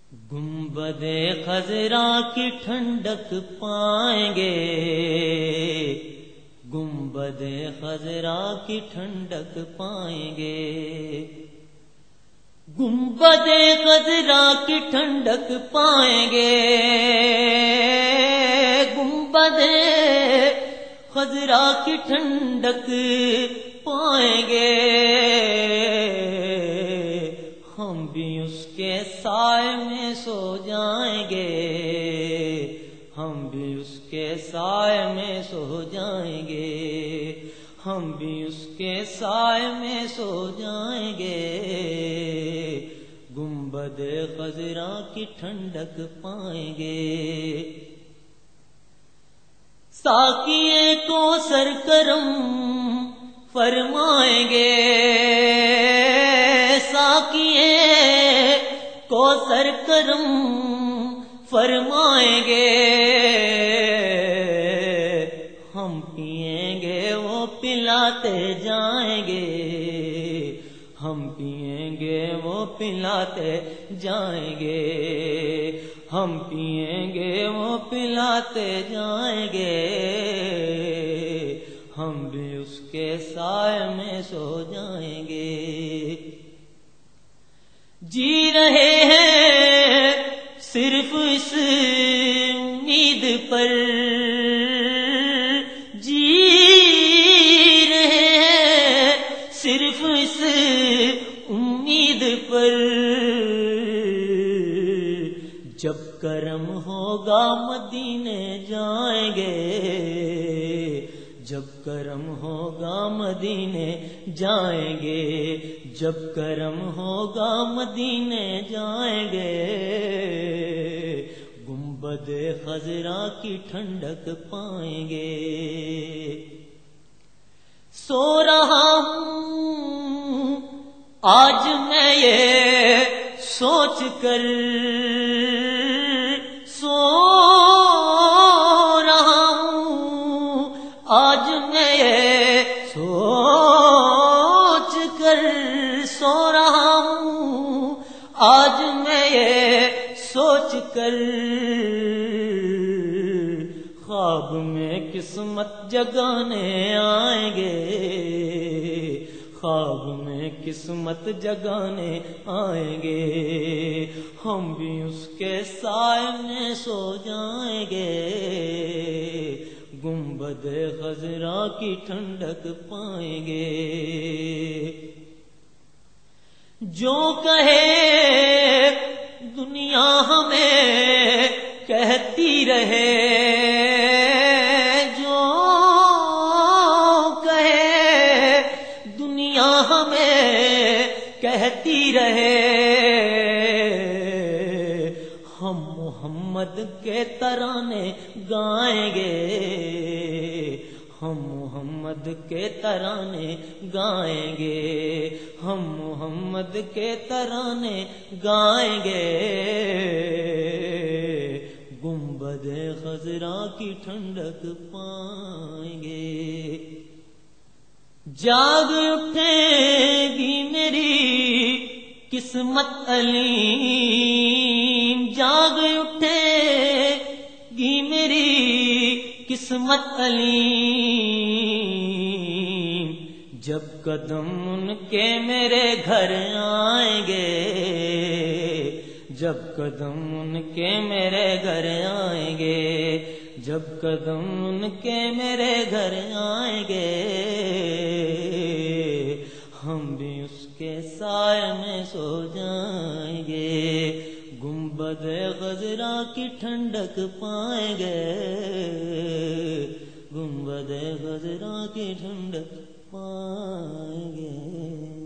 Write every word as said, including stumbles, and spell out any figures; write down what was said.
گنبد خضرا کی ٹھنڈک پائیں گے، گنبد خضرا کی ٹھنڈک پائیں گے، گنبد خضرا کی ٹھنڈک پائیں گے، گنبد خضرا کی ٹھنڈک پائیں گے، ہم بھی اس کے سائے میں سو جائیں گے، ہم بھی اس کے سائے میں سو جائیں گے، ہم بھی اس کے سائے میں سو جائیں گے، گنبد خضرا کی ٹھنڈک پائیں گے، ساقیے کو سرکرم فرمائیں گے، ساقیے کو سرکرم فرمائیں گے، ہم پیئیں گے وہ پلاتے جائیں گے، ہم پیئیں گے وہ پلاتے جائیں گے، ہم پیئیں گے وہ پلاتے جائیں گے، ہم بھی اس کے سائے میں سو جائیں گے، جی رہے ہیں صرف اس امید پر، جی رہے ہیں صرف اس امید پر، جب کرم ہوگا مدینے جائیں گے، جب کرم ہوگا مدینے جائیں گے، جب کرم ہوگا مدینے جائیں گے، گنبد خضرا کی ٹھنڈک پائیں گے، سو رہا ہوں آج میں یہ سوچ کر، سو رہا ہوں آج میں یہ سوچ کر، سو رہا ہوں آج میں یہ سوچ کر، خواب میں قسمت جگانے آئیں گے، خواب میں قسمت جگانے آئیں گے، ہم بھی اس کے سائے میں سو جائیں گے، گنبد خضرا کی ٹھنڈک پائیں گے، جو کہے دنیا ہمیں کہتی رہے، جو کہے دنیا ہمیں کہتی رہے، ہم محمد کے ترانے گائیں گے، ہم محمد کے ترانے گائیں گے، ہم محمد کے ترانے گائیں گے، گنبد خضرا کی ٹھنڈک پائیں گے، جاگ اٹھے گی میری قسمت علیم، جاگ اٹھے گی میری قسمت علیم، جب قدم ان کے میرے گھر آئیں گے، جب قدم ان کے میرے گھر آئیں گے، جب قدم ان کے میرے گھر آئیں گے، ہم بھی اس کے سائے میں سو جائیں گے، گنبد خضرا کی ٹھنڈک پائیں گے، گنبد خضرا کی ٹھنڈک پائیں گے۔